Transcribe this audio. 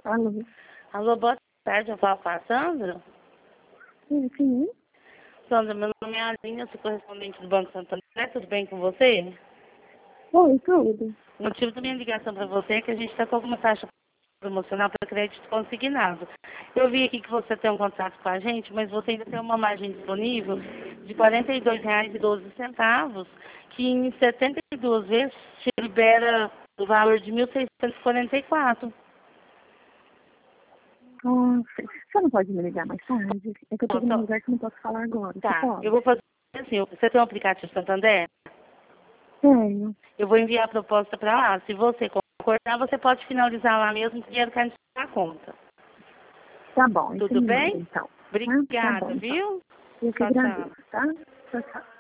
Alô? Alô, boa tarde, eu falo com a Sandra. Sim. Sandra, meu nome é Aline, eu sou correspondente do Banco Santander, tudo bem com você? Oi, tudo. O motivo da minha ligação para você é que a gente está com alguma taxa promocional para crédito consignado. Eu vi aqui que você tem um contrato com a gente, mas você ainda tem uma margem disponível de R$ 42,12, que em 72 vezes te libera o valor de 1.644. Nossa, você não pode me ligar mais tarde? É que eu tô num lugar que não posso falar agora. Você Tá, pode? eu vou fazer assim, você tem um aplicativo Santander? Tenho. Eu vou enviar a proposta para lá. Se você concordar, você pode finalizar lá mesmo, que o dinheiro cai na sua conta. Tá bom, isso Tudo me manda bem? então. Tá Obrigada, bom, então. viu? Eu que Tchau, tchau. agradeço, tá? Tchau, tchau.